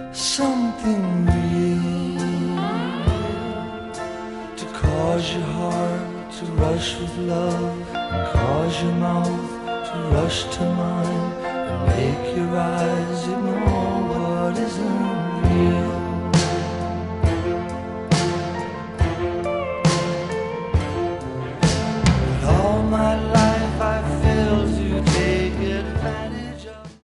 something real to cause your heart to rush with love, and cause your mouth to rush to mine, and make your eyes ignore what isn't real.